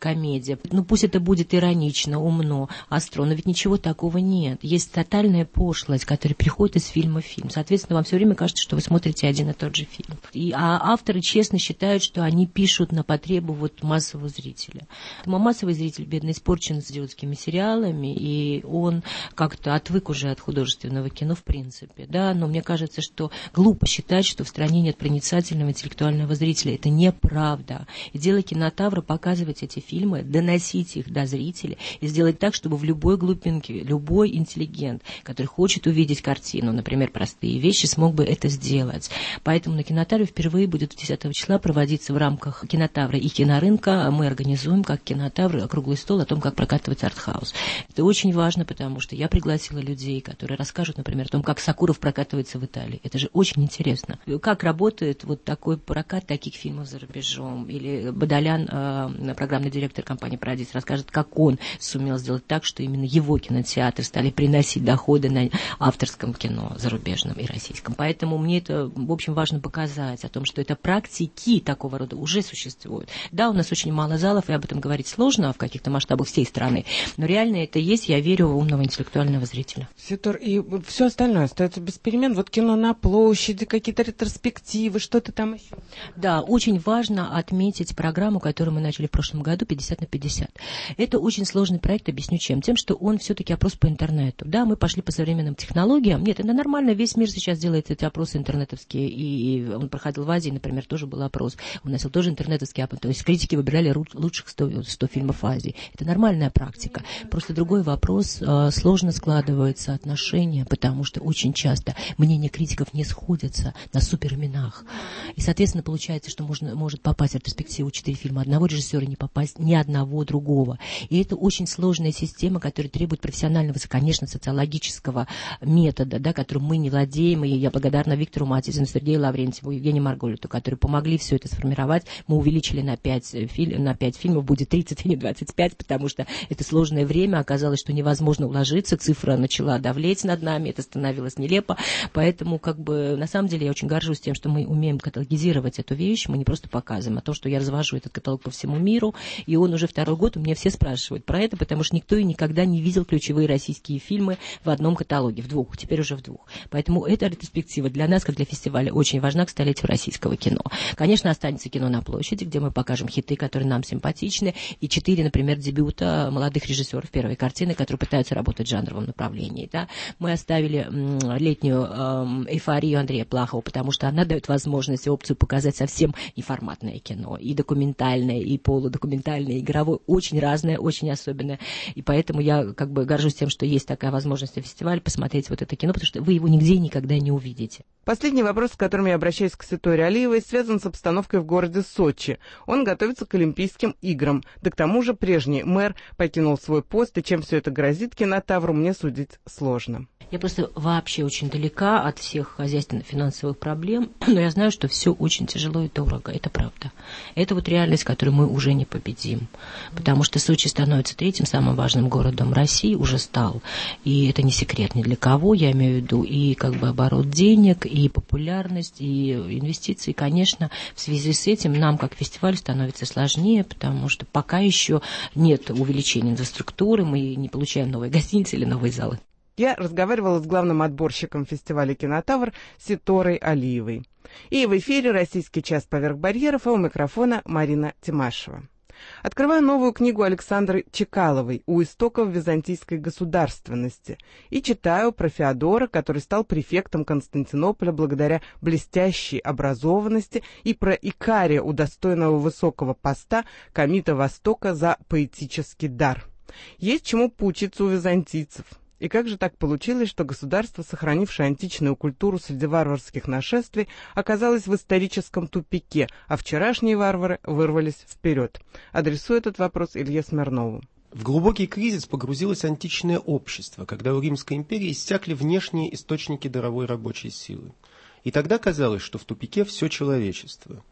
комедия. Ну пусть это будет иронично, умно, остро, но ведь ничего такого нет. Есть тотальная пошлость, которая приходит из фильма в фильм. Соответственно, вам все время кажется, что вы смотрите один и тот же фильм. А авторы честно считают, что они пишут на потребу вот массового зрителя. Но массовый зритель, бедно, испорчен с идиотскими сериалами, и он как-то отвык уже от художественного кино в принципе. Да? Но мне кажется, что глупо считать, что в стране нет проницательного интеллектуального зрителя. Это неправда. И дело Кинотавра — показывать эти фильмы, доносить их до зрителя и сделать так, чтобы в любой глубинке, любой интеллигент, который хочет увидеть картину, например, простые вещи, смог бы это сделать. Поэтому на Кинотавре впервые будет 10 числа проводиться в рамках Кинотавра и кинорынка. Мы организуем, как Кинотавр, круглый стол о том, как прокатывать артхаус. Это очень важно, потому что я пригласила людей, которые расскажут, например, о том, как Сакуров прокатывается в Италии. Это же очень интересно. Как работает вот такой прокат таких фильмов за рубежом. Или Бадолян, программный директор компании «Парадис», расскажет, как он сумел сделать так, что именно его кинотеатры стали приносить доходы на авторском кино зарубежном и российском. Поэтому мне это, в общем, важно показать о том, что это практики такого рода уже существуют. Да, у нас очень мало залов, и об этом говорить сложно в каких-то масштабах всей страны, но реально это есть, я верю в умного интеллектуального зрителя. Ситур, и все остальное остается без перемен? Вот кино на площади, какие-то ретроспективы, что-то там еще? Да, очень важно отметить программу, которую мы начали в прошлом году, 50/50. Это очень сложный проект, объясню чем. Тем, что он все-таки опрос по интернету. Да, мы пошли по современным технологиям. Нет, это нормально, весь мир сейчас делает эти опросы интернетовские, и он проходил в Азии, например, тоже был опрос. Он носил тоже интернетовский опрос. То есть критики выбирали лучших 100 фильмов Азии. Это нормальная практика. Просто другой вопрос, сложно складываются отношения, потому что очень часто мнения критиков не сходятся на суперименах. И, соответственно, получается, что может попасть в ретроспективу 4 фильма одного режиссера, не попасть ни одного другого. И это очень сложная система, которая требует профессионального, конечно, социологического метода, да, которым мы не владеем. И я благодарна Виктору Матизину, Сергею Лаврентьеву, Евгению Марголиту, которые помогли все это сформировать. Мы увеличили на 5 фильмов, будет 30, а не 25, потому что это сложное время. Оказалось, что невозможно уложиться, цифра начала давлеть над нами, это становилось нелепо. Поэтому, на самом деле, я очень горжусь тем, что мы умеем каталогизировать эту вещь. Мы не просто показываем, а то, что я развожу этот каталог по всему миру, и он уже 2-й год, у меня все спрашивают про это, потому что никто и никогда не видел ключевые российские фильмы в одном каталоге, в 2, теперь уже в 2. Поэтому эта ретроспектива для нас, как для фестиваля, очень важна к столетию российского кино. Конечно, останется кино на площади, где мы покажем хиты, которые нам симпатичны, и 4, например, дебюта молодых режиссеров первой картины, которые пытаются работать в жанровом направлении. Да? Мы оставили летнюю эйфорию Андрея Плахова, потому что она дает возможность и опцию показать совсем неформатное кино, и документальное, и полудокументальное, и игровое, очень разное, очень особенное. И поэтому я горжусь тем, что есть такая возможность на фестивале посмотреть вот это кино, потому что вы его нигде никогда не увидите. Последний вопрос, с которым я обращаюсь к Ситуре Алиевой, связан с обстановкой в городе Сочи. Он готовится к Олимпийским играм. Да к тому же прежний мэр покинул свой пост, и чем все это грозит Кинотавру, мне судить сложно. Я просто вообще очень далека от всех хозяйственно-финансовых проблем, но я знаю, что все очень тяжело и дорого. Это правда. Это вот реальность, которую мы уже не победим. Потому что Сочи становится 3-м самым важным городом России, уже стал. И это не секрет ни для кого, я имею в виду и оборот денег, и популярность, и инвестиции. Конечно, в связи с этим нам, как фестиваль, становится сложнее, потому что пока еще нет увеличения инфраструктуры, мы не получаем новые гостиницы или новые залы. Я разговаривала с главным отборщиком фестиваля «Кинотавр» Ситорой Алиевой. И в эфире «Российский час поверх барьеров», а у микрофона Марина Тимашева. Открываю новую книгу Александры Чекаловой «У истоков византийской государственности» и читаю про Феодора, который стал префектом Константинополя благодаря блестящей образованности, и про Икария, удостоенного высокого поста Комита Востока за поэтический дар. Есть чему поучиться у византийцев. И как же так получилось, что государство, сохранившее античную культуру среди варварских нашествий, оказалось в историческом тупике, а вчерашние варвары вырвались вперед? Адресую этот вопрос Илье Смирнову. В глубокий кризис погрузилось античное общество, когда у Римской империи иссякли внешние источники даровой рабочей силы. И тогда казалось, что в тупике все человечество.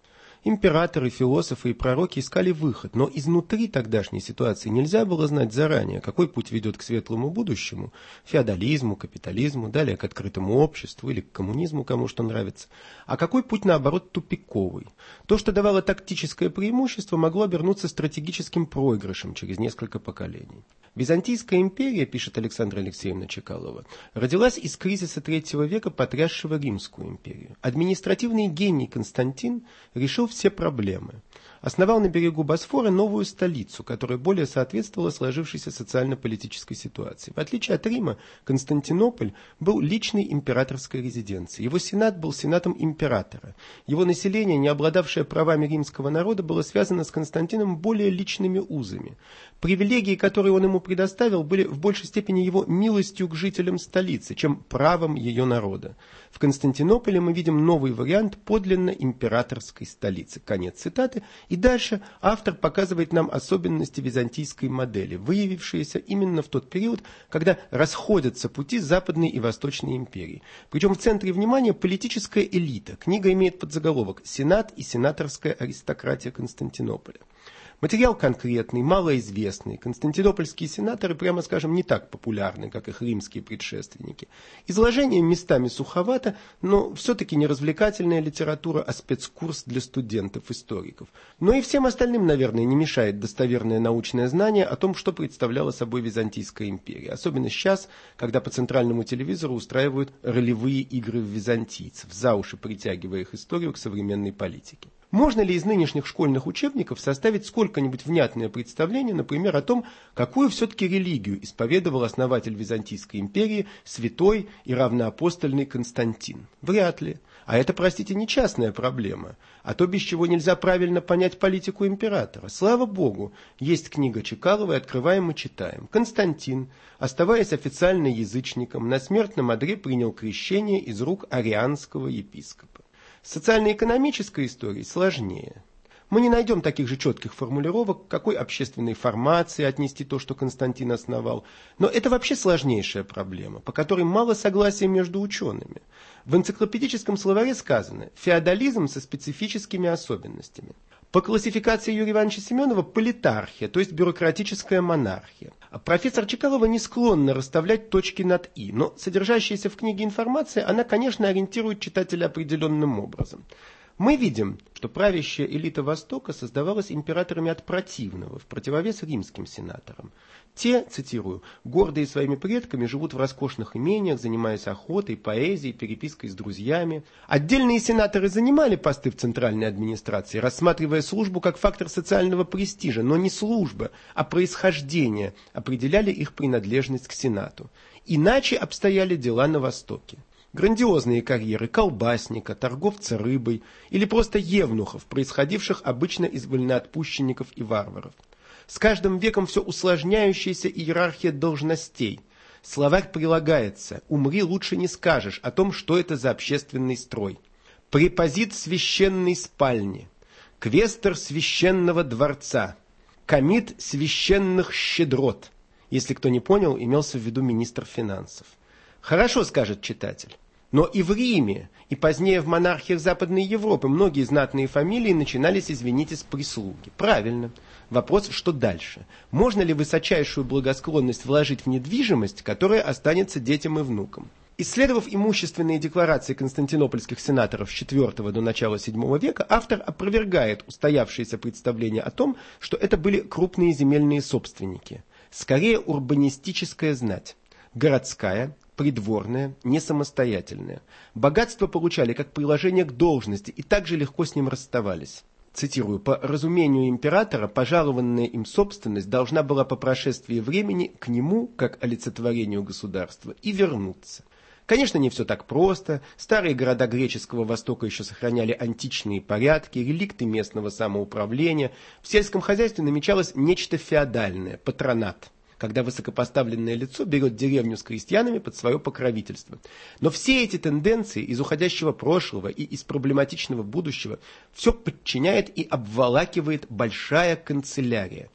Императоры, философы и пророки искали выход, но изнутри тогдашней ситуации нельзя было знать заранее, какой путь ведет к светлому будущему, феодализму, капитализму, далее к открытому обществу или к коммунизму, кому что нравится, а какой путь, наоборот, тупиковый. То, что давало тактическое преимущество, могло обернуться стратегическим проигрышем через несколько поколений. Византийская империя, пишет Александра Алексеевна Чекалова, родилась из кризиса III века, потрясшего Римскую империю. Административный гений Константин решил все проблемы. Основал на берегу Босфора новую столицу, которая более соответствовала сложившейся социально-политической ситуации. В отличие от Рима, Константинополь был личной императорской резиденцией. Его сенат был сенатом императора. Его население, не обладавшее правами римского народа, было связано с Константином более личными узами. Привилегии, которые он ему предоставил, были в большей степени его милостью к жителям столицы, чем правом ее народа. В Константинополе мы видим новый вариант подлинно императорской столицы. Конец цитаты. И дальше автор показывает нам особенности византийской модели, выявившиеся именно в тот период, когда расходятся пути Западной и Восточной империи. Причем в центре внимания политическая элита. Книга имеет подзаголовок «Сенат и сенаторская аристократия Константинополя». Материал конкретный, малоизвестный. Константинопольские сенаторы, прямо скажем, не так популярны, как их римские предшественники. Изложение местами суховато, но все-таки не развлекательная литература, а спецкурс для студентов-историков. Но и всем остальным, наверное, не мешает достоверное научное знание о том, что представляла собой Византийская империя. Особенно сейчас, когда по центральному телевизору устраивают ролевые игры в византийцев, за уши притягивая их историю к современной политике. Можно ли из нынешних школьных учебников составить сколько-нибудь внятное представление, например, о том, какую все-таки религию исповедовал основатель Византийской империи, святой и равноапостольный Константин? Вряд ли. А это, простите, не частная проблема, а то, без чего нельзя правильно понять политику императора. Слава Богу, есть книга Чекаловой, открываем и читаем. Константин, оставаясь официально язычником, на смертном одре принял крещение из рук арианского епископа. С социально-экономической историей сложнее. Мы не найдем таких же четких формулировок, к какой общественной формации отнести то, что Константин основал. Но это вообще сложнейшая проблема, по которой мало согласия между учеными. В энциклопедическом словаре сказано «феодализм со специфическими особенностями». По классификации Юрия Ивановича Семенова политархия, то есть бюрократическая монархия. Профессор Чекалова не склонна расставлять точки над «и», но содержащаяся в книге информация, она, конечно, ориентирует читателя определенным образом. Мы видим, что правящая элита Востока создавалась императорами от противного, в противовес римским сенаторам. Те, цитирую, «гордые своими предками, живут в роскошных имениях, занимаясь охотой, поэзией, перепиской с друзьями». Отдельные сенаторы занимали посты в центральной администрации, рассматривая службу как фактор социального престижа, но не служба, а происхождение определяли их принадлежность к сенату. Иначе обстояли дела на Востоке. Грандиозные карьеры колбасника, торговца рыбой или просто евнухов, происходивших обычно из вольноотпущенников и варваров. С каждым веком все усложняющаяся иерархия должностей. Словарь прилагается «умри лучше не скажешь» о том, что это за общественный строй. Препозит священной спальни, квестор священного дворца, комит священных щедрот. Если кто не понял, имелся в виду министр финансов. Хорошо, скажет читатель. Но и в Риме, и позднее в монархиях Западной Европы многие знатные фамилии начинались, извините, с прислуги. Правильно. Вопрос, что дальше? Можно ли высочайшую благосклонность вложить в недвижимость, которая останется детям и внукам? Исследовав имущественные декларации константинопольских сенаторов с IV до начала VII века, автор опровергает устоявшееся представление о том, что это были крупные земельные собственники. Скорее, урбанистическая знать. Городская, придворная, не самостоятельная. Богатство получали как приложение к должности и также легко с ним расставались. Цитирую, «по разумению императора, пожалованная им собственность должна была по прошествии времени к нему, как олицетворению государства, и вернуться». Конечно, не все так просто. Старые города греческого Востока еще сохраняли античные порядки, реликты местного самоуправления. В сельском хозяйстве намечалось нечто феодальное, патронат, когда высокопоставленное лицо берет деревню с крестьянами под свое покровительство. Но все эти тенденции из уходящего прошлого и из проблематичного будущего все подчиняет и обволакивает большая канцелярия.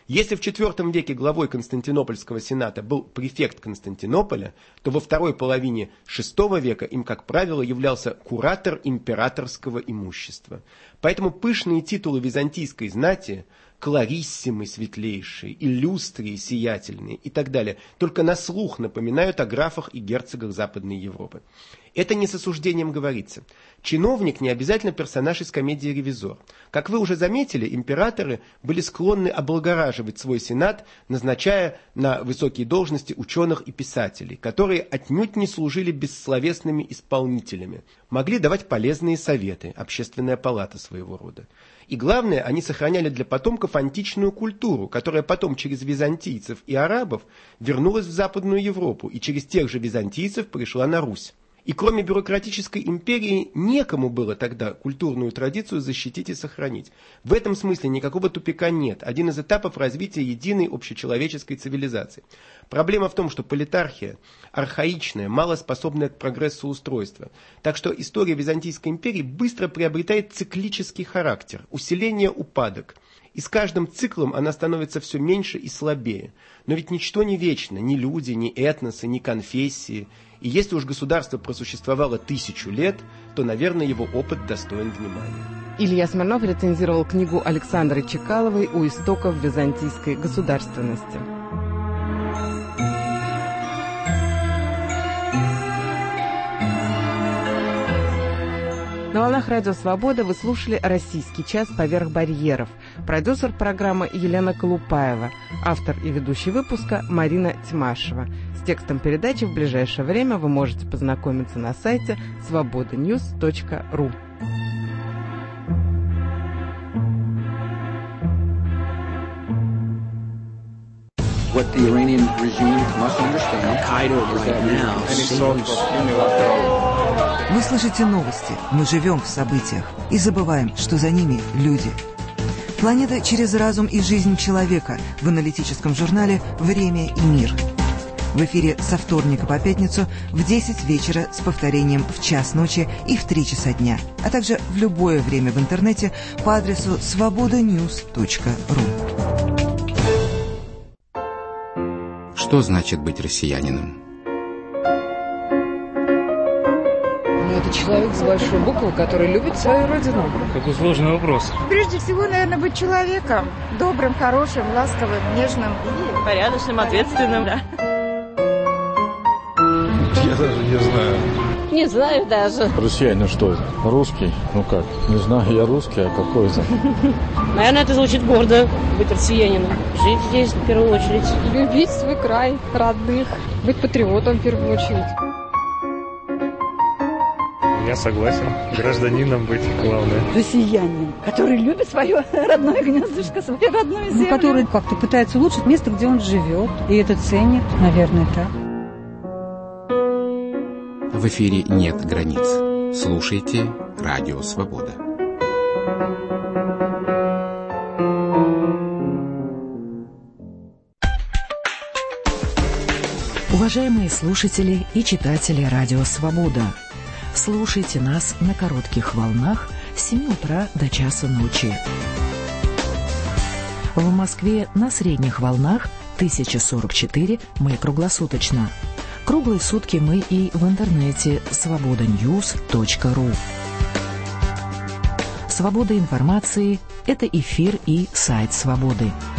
Если в IV веке главой Константинопольского сената был префект Константинополя, то во второй половине VI века им, как правило, являлся куратор императорского имущества. Поэтому пышные титулы византийской знати, клариссимы светлейшие, иллюстрии сиятельные и так далее, только на слух напоминают о графах и герцогах Западной Европы. Это не с осуждением говорится. Чиновник не обязательно персонаж из комедии «Ревизор». Как вы уже заметили, императоры были склонны облагораживать свой сенат, назначая на высокие должности ученых и писателей, которые отнюдь не служили бессловесными исполнителями, могли давать полезные советы, общественная палата своего рода. И главное, они сохраняли для потомков античную культуру, которая потом через византийцев и арабов вернулась в Западную Европу и через тех же византийцев пришла на Русь. И кроме бюрократической империи некому было тогда культурную традицию защитить и сохранить. В этом смысле никакого тупика нет. Один из этапов развития единой общечеловеческой цивилизации. Проблема в том, что политархия архаичная, малоспособная к прогрессу устройства. Так что история Византийской империи быстро приобретает циклический характер, усиление, упадок. И с каждым циклом она становится все меньше и слабее. Но ведь ничто не вечно, ни люди, ни этносы, ни конфессии. И если уж государство просуществовало 1000 лет, то, наверное, его опыт достоин внимания. Илья Смирнов рецензировал книгу Александры Чекаловой «У истоков византийской государственности». На волнах Радио Свобода вы слушали «Российский час поверх барьеров». Продюсер программы Елена Колупаева. Автор и ведущий выпуска Марина Тимашева. С текстом передачи в ближайшее время вы можете познакомиться на сайте svobodanews.ru. What the Iranian regime must understand, Al-Qaeda right now Вы слышите новости, мы живем в событиях и забываем, что за ними люди. Планета через разум и жизнь человека в аналитическом журнале «Время и мир». В эфире со вторника по пятницу в 10 вечера с повторением в 1:00 ночи и в 3 часа дня, а также в любое время в интернете по адресу svobodanews.ru. Что значит быть россиянином? Это человек с большой буквы, который любит свою родину. Какой сложный вопрос. Прежде всего, наверное, быть человеком. Добрым, хорошим, ласковым, нежным. Порядочным, ответственным, да. Я даже не знаю. Не знаю даже. Россиянин что это? Русский? Ну как? Не знаю, я русский, а какой это? Наверное, это звучит гордо, быть россиянином. Жить здесь в первую очередь. Любить свой край, родных. Быть патриотом в первую очередь. Я согласен. Гражданином быть главное. Россиянин, который любит свое родное гнездышко, свою родную землю. Который как-то пытается улучшить место, где он живет. И это ценит, наверное, так. В эфире нет границ. Слушайте Радио Свобода. Уважаемые слушатели и читатели Радио Свобода, слушайте нас на коротких волнах с 7 утра до часа ночи. В Москве на средних волнах 1044 мы круглосуточно. Круглые сутки мы и в интернете svobodanews.ru. Свобода информации – это эфир и сайт Свободы.